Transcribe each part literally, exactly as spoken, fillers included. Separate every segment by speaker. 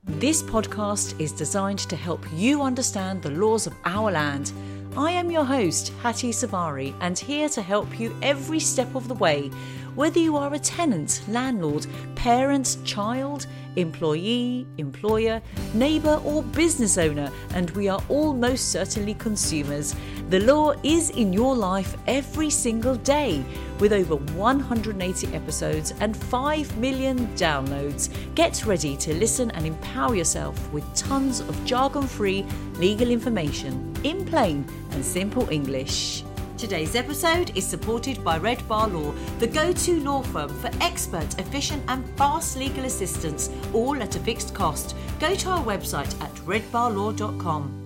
Speaker 1: This podcast is designed to help you understand the laws of our land. I am your host, Hattie Savari, and here to help you every step of the way. Whether you are a tenant, landlord, parent, child, employee, employer, neighbour or business owner, and we are all most certainly consumers. The law is in your life every single day. With over one hundred eighty episodes and five million downloads, get ready to listen and empower yourself with tons of jargon-free legal information in plain and simple English. Today's episode is supported by Red Bar Law, the go-to law firm for expert, efficient and fast legal assistance, all at a fixed cost. Go to our website at red bar law dot com.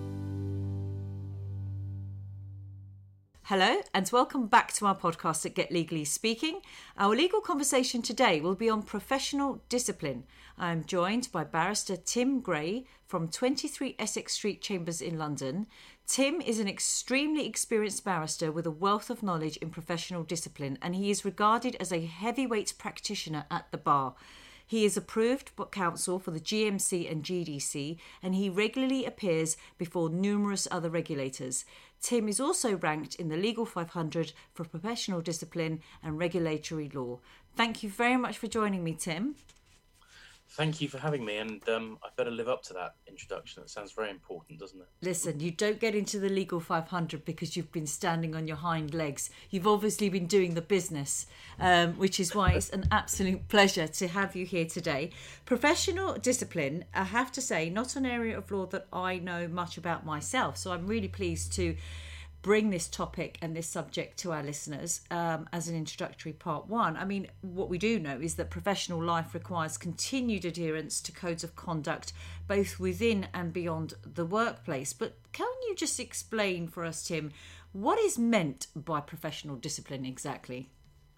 Speaker 1: Hello and welcome back to our podcast at Get Legally Speaking. Our legal conversation today will be on professional discipline. I am joined by barrister Tim Gray from twenty-three Essex Street Chambers in London. Tim is an extremely experienced barrister with a wealth of knowledge in professional discipline, and he is regarded as a heavyweight practitioner at the bar. He is approved counsel for the G M C and G D C, and he regularly appears before numerous other regulators. Tim is also ranked in the Legal five hundred for professional discipline and regulatory law. Thank you very much for joining me, Tim.
Speaker 2: Thank you for having me, and um, I better live up to that introduction. It sounds very important, doesn't it?
Speaker 1: Listen, you don't get into the Legal five hundred because you've been standing on your hind legs. You've obviously been doing the business, um, which is why it's an absolute pleasure to have you here today. Professional discipline, I have to say, not an area of law that I know much about myself, so I'm really pleased to bring this topic and this subject to our listeners um, as an introductory part one. I mean, what we do know is that professional life requires continued adherence to codes of conduct, both within and beyond the workplace. But can you just explain for us, Tim, what is meant by professional discipline exactly?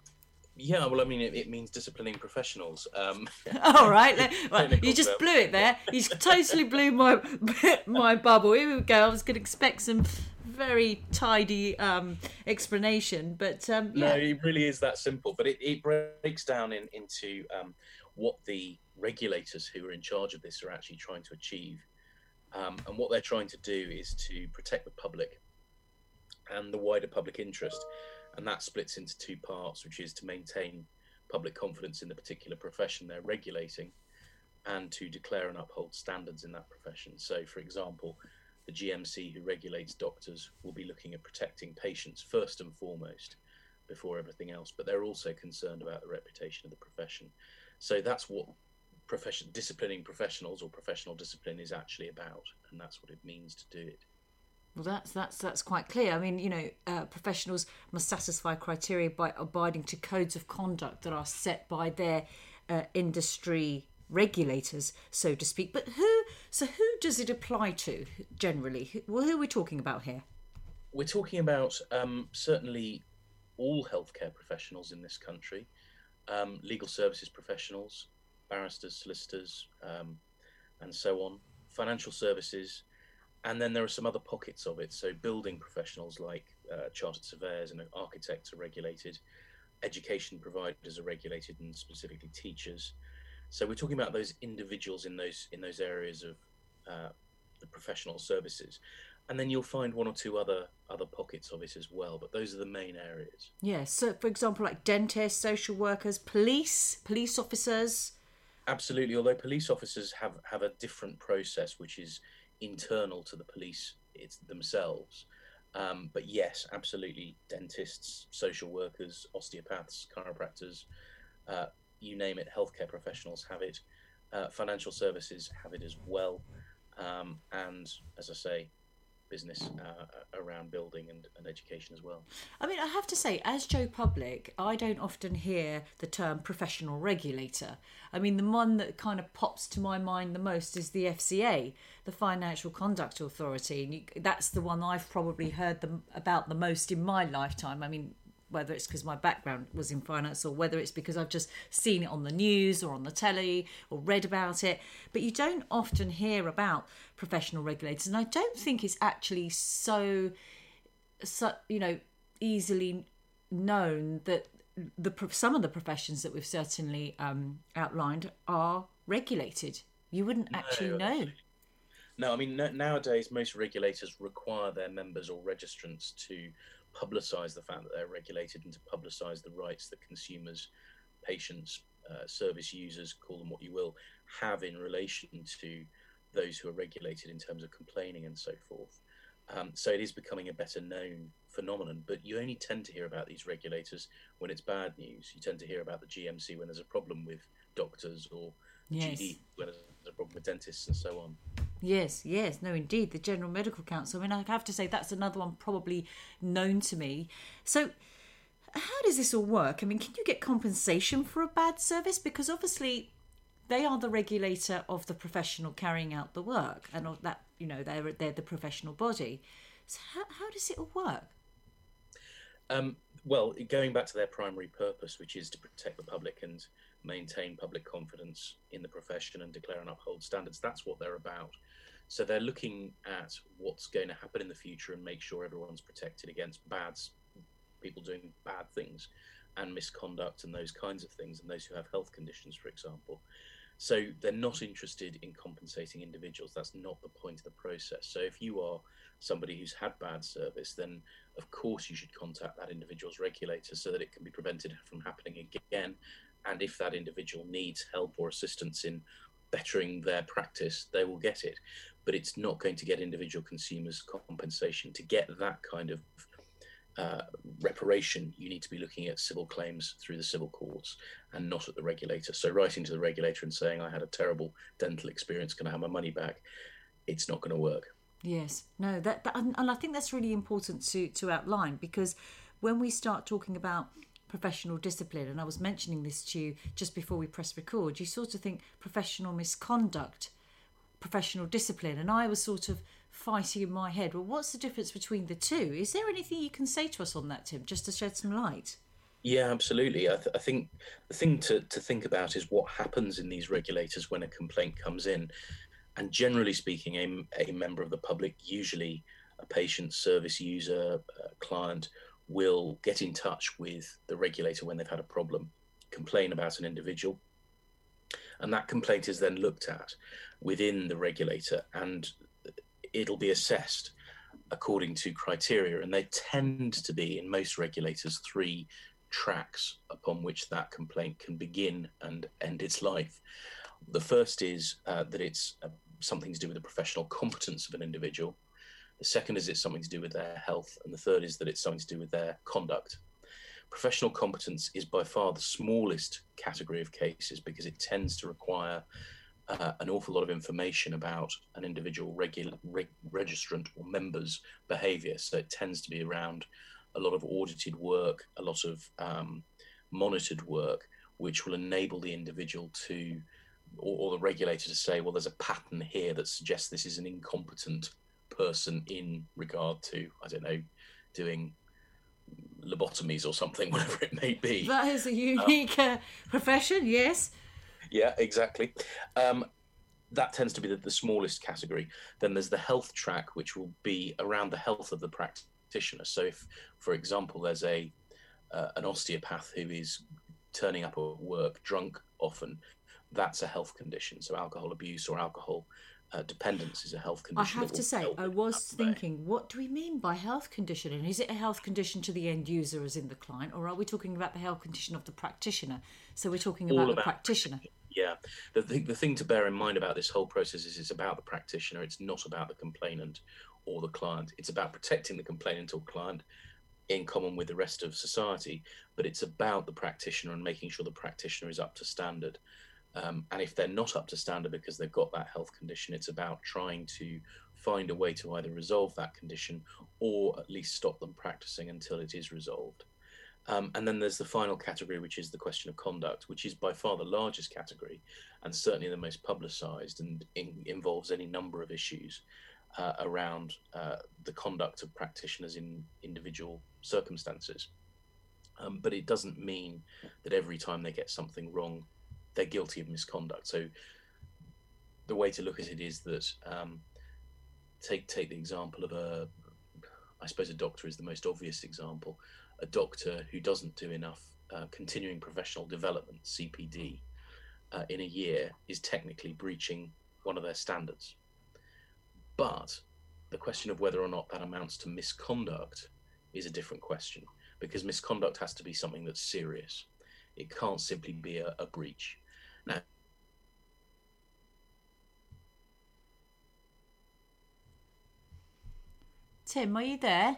Speaker 2: Yeah, well, I mean, it, it means disciplining professionals. Um,
Speaker 1: All right, well, you just blew it there. You totally blew my my bubble. Here we go. I was going to expect some very tidy um, explanation, but um, yeah.
Speaker 2: No, it really is that simple. But it, it breaks down in, into um, what the regulators who are in charge of this are actually trying to achieve. Um, and what they're trying to do is to protect the public and the wider public interest. And that splits into two parts, which is to maintain public confidence in the particular profession they're regulating and to declare and uphold standards in that profession. So, for example, the G M C, who regulates doctors, will be looking at protecting patients first and foremost before everything else, but they're also concerned about the reputation of the profession. So that's what profession, disciplining professionals or professional discipline is actually about, and that's what it means to do it.
Speaker 1: Well, that's that's that's quite clear. I mean, you know, uh, professionals must satisfy criteria by abiding to codes of conduct that are set by their uh, industry regulators, so to speak. But who? So who does it apply to generally? Who, well, who are we talking about here?
Speaker 2: We're talking about um, certainly all healthcare professionals in this country, um, legal services professionals, barristers, solicitors, um, and so on, financial services. And then there are some other pockets of it. So building professionals like uh, chartered surveyors and architects are regulated. Education providers are regulated, and specifically teachers. So we're talking about those individuals in those in those areas of uh, the professional services. And then you'll find one or two other other pockets of it as well. But those are the main areas.
Speaker 1: Yeah. So, for example, like dentists, social workers, police, police officers.
Speaker 2: Absolutely. Although police officers have, have a different process, which is internal to the police it's themselves, um, but yes, absolutely, dentists, social workers, osteopaths, chiropractors, uh, you name it, healthcare professionals have it, uh, financial services have it as well, um, and as I say, business uh, around building and, and education as well.
Speaker 1: I mean, I have to say, as Joe Public, I don't often hear the term professional regulator. I mean, the one that kind of pops to my mind the most is the F C A, the Financial Conduct Authority. And you, that's the one I've probably heard them about the most in my lifetime. I mean, whether it's because my background was in finance or whether it's because I've just seen it on the news or on the telly or read about it. But you don't often hear about professional regulators. And I don't think it's actually so, so you know, easily known that the some of the professions that we've certainly um, outlined are regulated You wouldn't actually
Speaker 2: No,
Speaker 1: know.
Speaker 2: no. I mean, no, nowadays most regulators require their members or registrants to publicise the fact that they're regulated and to publicise the rights that consumers, patients, uh, service users, call them what you will, have in relation to those who are regulated in terms of complaining and so forth. Um, so it is becoming a better known phenomenon, but you only tend to hear about these regulators when it's bad news. You tend to hear about the G M C when there's a problem with doctors, or the
Speaker 1: Yes.
Speaker 2: G D when there's a problem with dentists and so on.
Speaker 1: Yes, yes, no, indeed, the General Medical Council. I mean, I have to say that's another one probably known to me. So, how does this all work? I mean, can you get compensation for a bad service? Because obviously, they are the regulator of the professional carrying out the work, and of that, you know, they're they're the professional body. So, how how does it all work?
Speaker 2: Um, well, going back to their primary purpose, which is to protect the public and maintain public confidence in the profession and declare and uphold standards, that's what they're about. So they're looking at what's going to happen in the future and make sure everyone's protected against bad people doing bad things and misconduct and those kinds of things, and those who have health conditions, for example. So they're not interested in compensating individuals. That's not the point of the process. So if you are somebody who's had bad service, then of course you should contact that individual's regulator so that it can be prevented from happening again. And if that individual needs help or assistance in bettering their practice, they will get it. But it's not going to get individual consumers compensation. To get that kind of uh, reparation, you need to be looking at civil claims through the civil courts and not at the regulator. So writing to the regulator and saying, I had a terrible dental experience, can I have my money back? It's not going to work.
Speaker 1: Yes, no, that, that and I think that's really important to to outline, because when we start talking about professional discipline, and I was mentioning this to you just before we press record, you sort of think professional misconduct, professional discipline, and I was sort of fighting in my head, well, what's the difference between the two? Is there anything you can say to us on that, Tim, just to shed some light?
Speaker 2: Yeah, absolutely. I, th- I think the thing to, to think about is what happens in these regulators when a complaint comes in. And generally speaking, a, a member of the public, usually a patient, service user, a client, will get in touch with the regulator when they've had a problem, complain about an individual, and that complaint is then looked at within the regulator, and it'll be assessed according to criteria. And they tend to be, in most regulators, three tracks upon which that complaint can begin and end its life. The first is uh, that it's uh, something to do with the professional competence of an individual. The second is it's something to do with their health. And the third is that it's something to do with their conduct. Professional competence is by far the smallest category of cases because it tends to require uh, an awful lot of information about an individual regular, reg, registrant or member's behaviour. So it tends to be around a lot of audited work, a lot of um, monitored work, which will enable the individual to, or, or the regulator to say, well, there's a pattern here that suggests this is an incompetent person in regard to, I don't know, doing lobotomies or something, whatever it may be.
Speaker 1: That is a unique um, uh, profession, yes.
Speaker 2: Yeah, exactly. Um, that tends to be the, the smallest category. Then there's the health track, which will be around the health of the practitioner. So if, for example, there's a uh, an osteopath who is turning up at work drunk often, that's a health condition. So alcohol abuse or alcohol Uh, dependence is a health condition.
Speaker 1: I have to say, I was thinking, what do we mean by health condition? And is it a health condition to the end user, as in the client, or are we talking about the health condition of the practitioner? So we're talking about, about the practitioner.
Speaker 2: Yeah. The, the, the thing to bear in mind about this whole process is it's about the practitioner. It's not about the complainant or the client. It's about protecting the complainant or client in common with the rest of society, but it's about the practitioner and making sure the practitioner is up to standard. Um, and if they're not up to standard because they've got that health condition, it's about trying to find a way to either resolve that condition or at least stop them practicing until it is resolved. Um, and then there's the final category, which is the question of conduct, which is by far the largest category and certainly the most publicised, and in, involves any number of issues uh, around uh, the conduct of practitioners in individual circumstances. Um, but it doesn't mean that every time they get something wrong, they're guilty of misconduct. So the way to look at it is that um, take take the example of a, I suppose a doctor is the most obvious example, a doctor who doesn't do enough uh, continuing professional development, C P D, uh, in a year is technically breaching one of their standards. But the question of whether or not that amounts to misconduct is a different question, because misconduct has to be something that's serious. It can't simply be a, a breach. Now,
Speaker 1: Tim, are you there?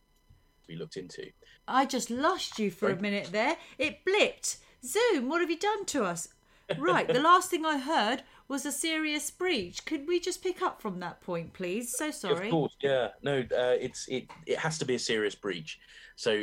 Speaker 2: we looked into.
Speaker 1: I just lost you for
Speaker 2: Sorry?
Speaker 1: a minute there. It blipped. Zoom, what have you done to us? Right, the last thing I heard was a serious breach. Could we just pick up from that point, please? So sorry.
Speaker 2: Of course, yeah. No, uh, it's it. It has to be a serious breach. So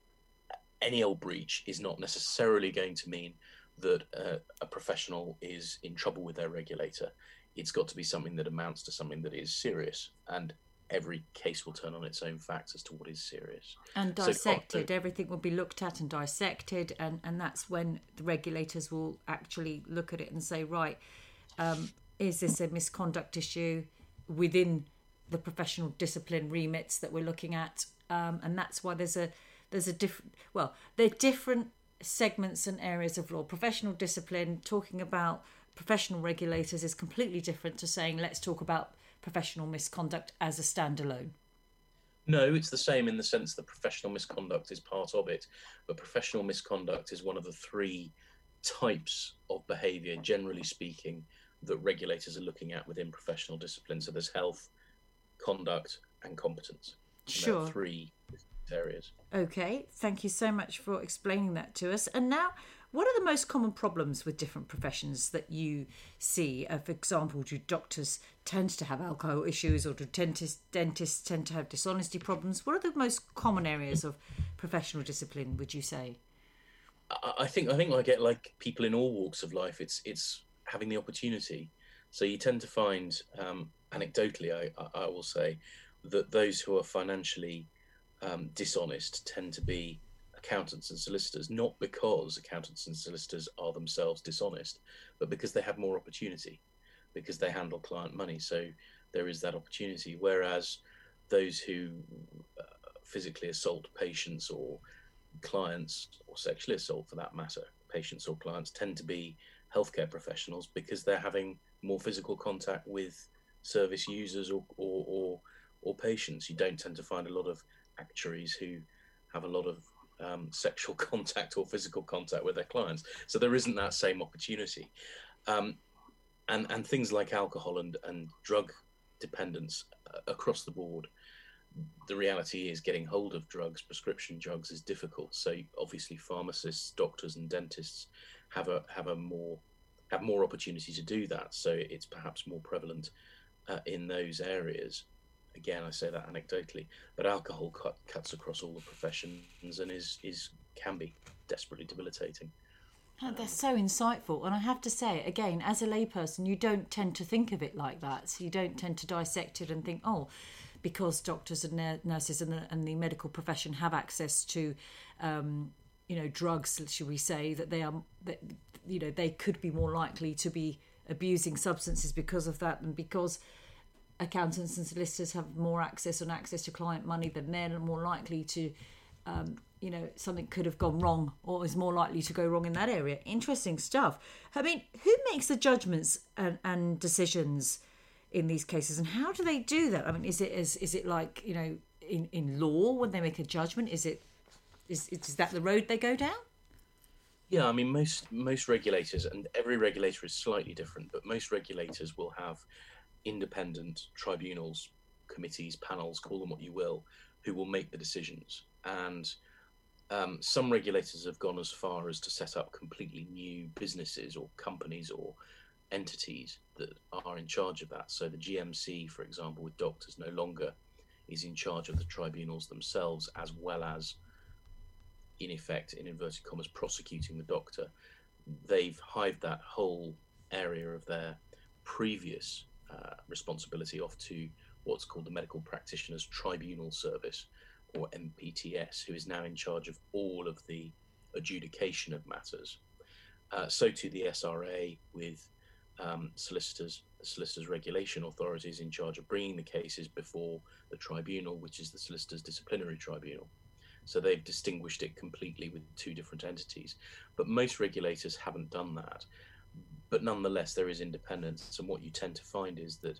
Speaker 2: any old breach is not necessarily going to mean that uh, a professional is in trouble with their regulator. It's got to be something that amounts to something that is serious, and every case will turn on its own facts as to what is serious.
Speaker 1: And
Speaker 2: So,
Speaker 1: dissected. Everything will be looked at and dissected, and, and that's when the regulators will actually look at it and say, right, um, is this a misconduct issue within the professional discipline remits that we're looking at? Um, and that's why there's a there's a different, well, they're different segments and areas of law. Professional discipline, talking about professional regulators, is completely different to saying let's talk about professional misconduct as a standalone.
Speaker 2: No, it's the same in the sense that professional misconduct is part of it, but professional misconduct is one of the three types of behaviour, generally speaking, that regulators are looking at within professional discipline. So there's health, conduct, and competence. And there are
Speaker 1: Sure.
Speaker 2: three areas.
Speaker 1: Okay, thank you so much for explaining that to us. And now, what are the most common problems with different professions that you see? Uh, for example, do doctors tend to have alcohol issues, or do dentists, dentists tend to have dishonesty problems? What are the most common areas of professional discipline, would you say?
Speaker 2: I I think I think I get, like people in all walks of life, it's it's having the opportunity. So you tend to find, um, anecdotally, I, I I will say, that those who are financially um, dishonest tend to be accountants and solicitors, not because accountants and solicitors are themselves dishonest, but because they have more opportunity, because they handle client money. So there is that opportunity. Whereas those who uh, physically assault patients or clients, or sexually assault for that matter, patients or clients, tend to be healthcare professionals because they're having more physical contact with service users or or, or, or patients. You don't tend to find a lot of actuaries who have a lot of um, sexual contact or physical contact with their clients. So there isn't that same opportunity. Um, and, and things like alcohol and, and drug dependence uh, across the board, the reality is getting hold of drugs, prescription drugs, is difficult. So obviously pharmacists, doctors and dentists have a have a more have more opportunity to do that. So it's perhaps more prevalent uh, in those areas. Again, I say that anecdotally, but alcohol cut, cuts across all the professions and is is can be desperately debilitating.
Speaker 1: Oh, they're so insightful. And I have to say, again, as a layperson, you don't tend to think of it like that. So you don't tend to dissect it and think, oh, because doctors and nur- nurses and the, and the medical profession have access to, um, you know, drugs, should we say, that they are, that, you know, they could be more likely to be abusing substances because of that, and because accountants and solicitors have more access and access to client money, then they're more likely to, um, you know, something could have gone wrong or is more likely to go wrong in that area. Interesting stuff. I mean, who makes the judgments and, and decisions in these cases, and how do they do that? I mean, is it is, is it like, you know, in, in law when they make a judgment? Is it is is that the road they go down?
Speaker 2: Yeah, I mean, most most regulators, and every regulator is slightly different, but most regulators will have independent tribunals, committees, panels, call them what you will, who will make the decisions. And um, some regulators have gone as far as to set up completely new businesses or companies or entities that are in charge of that. So the G M C, for example, with doctors, no longer is in charge of the tribunals themselves, as well as, in effect, in inverted commas, prosecuting the doctor. They've hived that whole area of their previous uh, responsibility off to what's called the Medical Practitioners Tribunal Service, or M P T S, who is now in charge of all of the adjudication of matters. Uh, so to the S R A, with um, solicitors, solicitors regulation authorities in charge of bringing the cases before the tribunal, which is the Solicitors Disciplinary Tribunal. So they've distinguished it completely with two different entities. But most regulators haven't done that. but nonetheless there is independence. And what you tend to find is that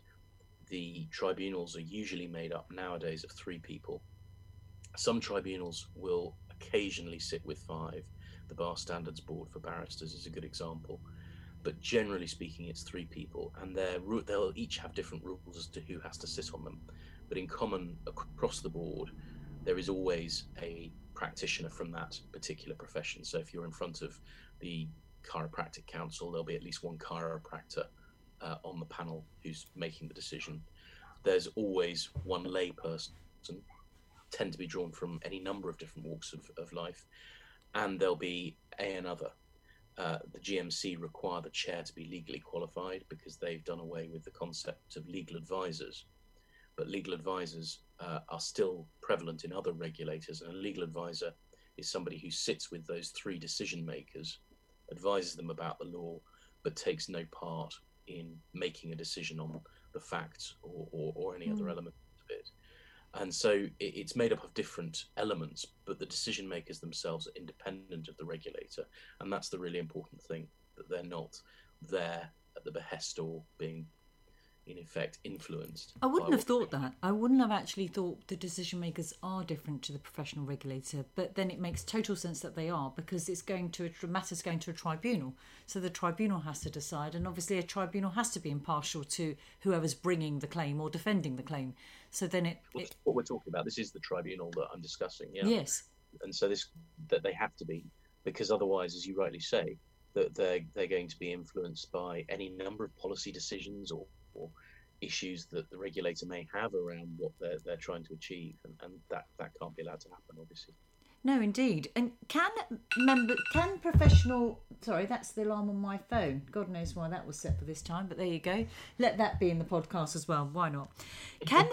Speaker 2: the tribunals are usually made up nowadays of three people. Some tribunals will occasionally sit with five. The Bar Standards Board for Barristers is a good example. But generally speaking, it's three people, and they're, they'll each have different rules as to who has to sit on them. But in common across the board, there is always a practitioner from that particular profession. So if you're in front of the Chiropractic Council, there'll be at least one chiropractor uh, on the panel who's making the decision. There's always one lay person, tend to be drawn from any number of different walks of, of life, and there'll be a another. Uh, the G M C require the chair to be legally qualified because they've done away with the concept of legal advisors. But legal advisors uh, are still prevalent in other regulators, and a legal advisor is somebody who sits with those three decision makers, advises them about the law, but takes no part in making a decision on the facts or, or, or any mm. other element of it. And so it, it's made up of different elements, but the decision makers themselves are independent of the regulator. And that's the really important thing, that they're not there at the behest or being, in effect, influenced.
Speaker 1: I wouldn't have thought that. I wouldn't have actually thought the decision makers are different to the professional regulator, but then it makes total sense that they are, because it's going to a matters going to a tribunal. So the tribunal has to decide, and obviously a tribunal has to be impartial to whoever's bringing the claim or defending the claim. So then it, it
Speaker 2: what we're talking about, this is the tribunal that I'm discussing. Yeah.
Speaker 1: Yes.
Speaker 2: And so this that they have to be, because otherwise, as you rightly say, that they're they're going to be influenced by any number of policy decisions or or issues that the regulator may have around what they're they're trying to achieve, and, and that, that can't be allowed to happen, obviously.
Speaker 1: No, indeed. And can member can professional sorry, that's the alarm on my phone. God knows why that was set for this time, but there you go. Let that be in the podcast as well. Why not? Can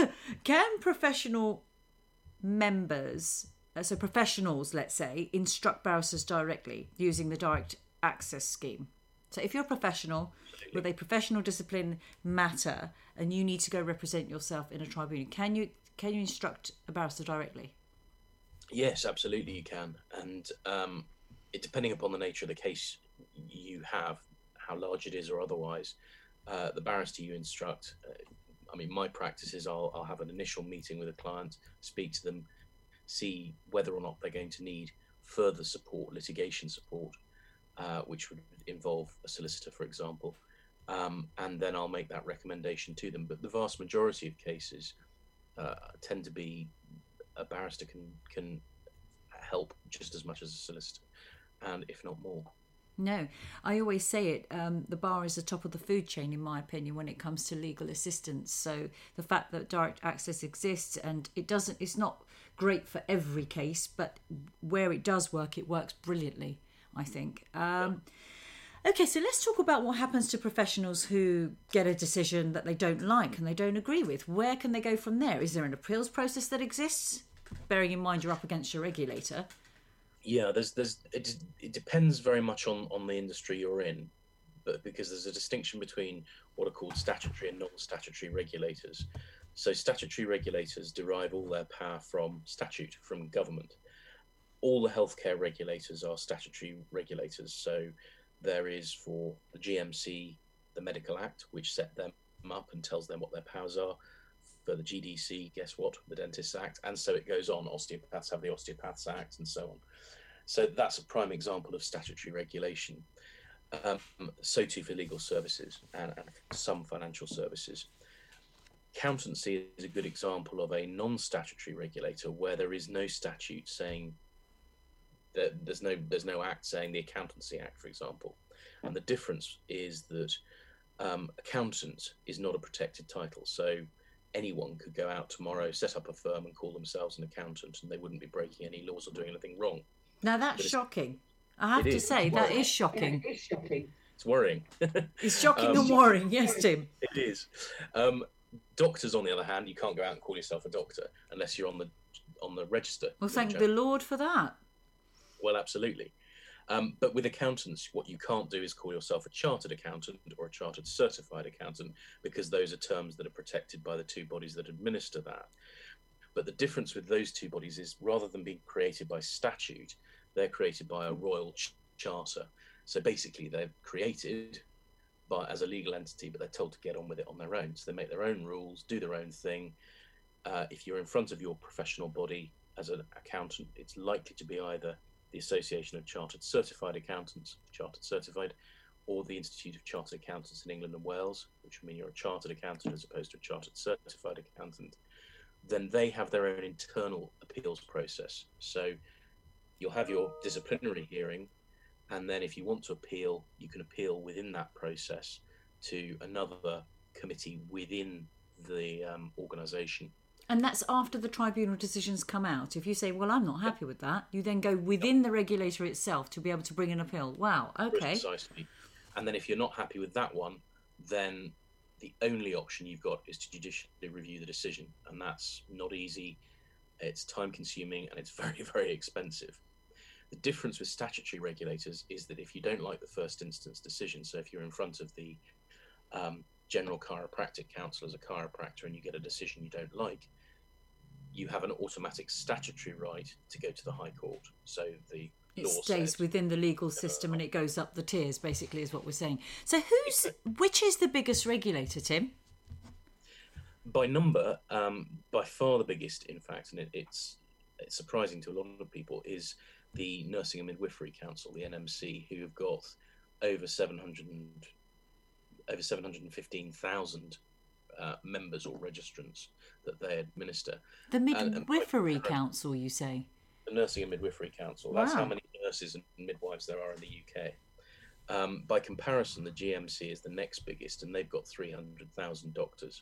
Speaker 1: can professional members, so professionals, let's say, instruct barristers directly using the direct access scheme? So if you're a professional with a professional discipline matter and you need to go represent yourself in a tribunal, can you can you instruct a barrister directly?
Speaker 2: Yes, absolutely you can. And um, it, depending upon the nature of the case you have, how large it is or otherwise, uh, the barrister you instruct, uh, I mean, my practice is I'll, I'll have an initial meeting with a client, speak to them, see whether or not they're going to need further support, litigation support, uh, which would involve a solicitor, for example. Um, and then I'll make that recommendation to them. But the vast majority of cases uh, tend to be a barrister can can help just as much as a solicitor, and if not more.
Speaker 1: No, I always say it, um, the bar is the top of the food chain, in my opinion, when it comes to legal assistance. So the fact that direct access exists, and it doesn't, it's not great for every case, but where it does work, it works brilliantly, I think. Um, okay, so let's talk about what happens to professionals who get a decision that they don't like and they don't agree with. Where can they go from there? Is there an appeals process that exists? Bearing in mind you're up against your regulator.
Speaker 2: Yeah, there's there's it, it depends very much on, on the industry you're in, but because there's a distinction between what are called statutory and non-statutory regulators. So statutory regulators derive all their power from statute, from government. All the healthcare regulators are statutory regulators. So there is, for the G M C, the Medical Act, which set them up and tells them what their powers are. For the G D C, guess what? The Dentists Act, and so it goes on. Osteopaths have the Osteopaths Act, and so on. So that's a prime example of statutory regulation. Um, so too for legal services and, and some financial services. Accountancy is a good example of a non-statutory regulator where there is no statute saying that there's no there's no act saying the Accountancy Act, for example. And the difference is that um, accountant is not a protected title. So anyone could go out tomorrow, set up a firm and call themselves an accountant, and they wouldn't be breaking any laws or doing anything wrong.
Speaker 1: Now that's shocking. I have to
Speaker 2: is.
Speaker 1: say, that is shocking.
Speaker 2: It is shocking. It's worrying.
Speaker 1: It's shocking
Speaker 2: um,
Speaker 1: and worrying, yes, Tim.
Speaker 2: It is. Um, doctors, on the other hand, you can't go out and call yourself a doctor unless you're on the on the register.
Speaker 1: Well, thank the Lord for that.
Speaker 2: Well, absolutely. Um, but with accountants, what you can't do is call yourself a chartered accountant or a chartered certified accountant, because those are terms that are protected by the two bodies that administer that. But the difference with those two bodies is, rather than being created by statute, they're created by a royal ch- charter. So basically they're created but as a legal entity, but they're told to get on with it on their own. So they make their own rules, do their own thing. Uh, if you're in front of your professional body as an accountant, it's likely to be either the Association of Chartered Certified Accountants, Chartered Certified, or the Institute of Chartered Accountants in England and Wales, which would mean you're a chartered accountant as opposed to a chartered certified accountant. Then they have their own internal appeals process. So you'll have your disciplinary hearing, and then if you want to appeal, you can appeal within that process to another committee within the um, organisation.
Speaker 1: And that's after the tribunal decisions come out. If you say, well, I'm not happy with that, you then go within the regulator itself to be able to bring an appeal. Wow, okay.
Speaker 2: Precisely. And then if you're not happy with that one, then the only option you've got is to judicially review the decision. And that's not easy. It's time consuming and it's very, very expensive. The difference with statutory regulators is that if you don't like the first instance decision, so if you're in front of the um, General Chiropractic Council as a chiropractor and you get a decision you don't like, you have an automatic statutory right to go to the High Court. So the
Speaker 1: it
Speaker 2: law
Speaker 1: stays
Speaker 2: says,
Speaker 1: within the legal system and it goes up the tiers, basically, is what we're saying. So who's which is the biggest regulator, Tim?
Speaker 2: By number, um, by far the biggest, in fact, and it, it's it's surprising to a lot of people, is the Nursing and Midwifery Council, the N M C, who have got over seven hundred over seven hundred fifteen thousand uh, members or registrants that they administer.
Speaker 1: The Midwifery and, and Council, you say?
Speaker 2: The Nursing and Midwifery Council.
Speaker 1: Wow.
Speaker 2: That's how many nurses and midwives there are in the U K. Um, by comparison, the G M C is the next biggest, and they've got three hundred thousand doctors.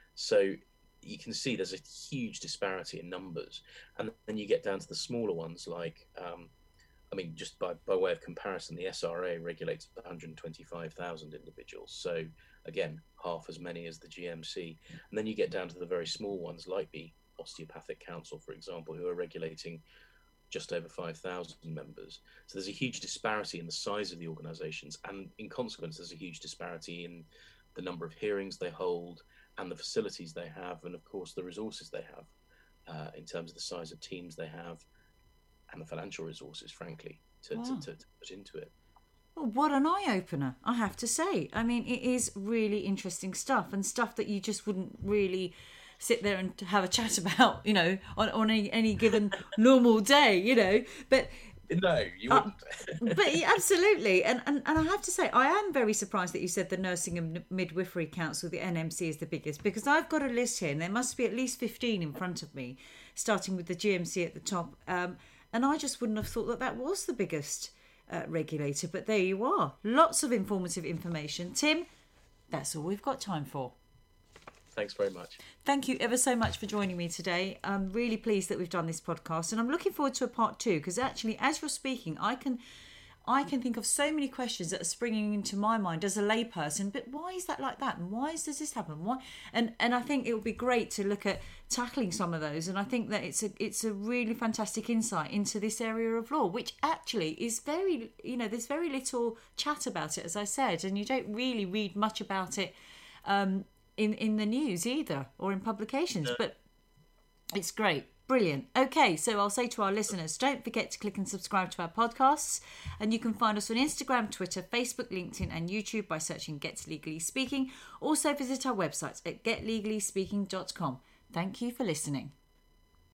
Speaker 2: So you can see there's a huge disparity in numbers. And then you get down to the smaller ones like, um, I mean, just by, by way of comparison, the S R A regulates one hundred twenty-five thousand individuals. So again, half as many as the G M C. And then you get down to the very small ones like the Osteopathic Council, for example, who are regulating just over five thousand members. So there's a huge disparity in the size of the organisations. And in consequence, there's a huge disparity in the number of hearings they hold and the facilities they have, and of course the resources they have uh, in terms of the size of teams they have and the financial resources, frankly, to, wow. to, to, to put into it.
Speaker 1: Well, what an eye-opener, I have to say. I mean, it is really interesting stuff, and stuff that you just wouldn't really sit there and have a chat about, you know, on, on any, any given normal day, you know. But
Speaker 2: no, you wouldn't.
Speaker 1: Uh, but absolutely. And, and and I have to say, I am very surprised that you said the Nursing and Midwifery Council, the N M C, is the biggest, because I've got a list here and there must be at least fifteen in front of me, starting with the G M C at the top. Um, and I just wouldn't have thought that that was the biggest uh, regulator. But there you are. Lots of informative information. Tim, that's all we've got time for.
Speaker 2: Thanks very much.
Speaker 1: Thank you ever so much for joining me today. I'm really pleased that we've done this podcast, and I'm looking forward to a part two, because actually, as you're speaking, I can I can think of so many questions that are springing into my mind as a layperson. But why is that like that? And why does this happen? Why? And and I think it would be great to look at tackling some of those. And I think that it's a it's a really fantastic insight into this area of law, which actually is very, you know, there's very little chat about it, as I said, and you don't really read much about it Um, in, in the news either, or in publications, but it's great. Brilliant. Okay, so I'll say to our listeners, don't forget to click and subscribe to our podcasts, and you can find us on Instagram, Twitter, Facebook, LinkedIn and YouTube by searching Get Legally Speaking. Also visit our website at get legally speaking dot com. Thank you for listening.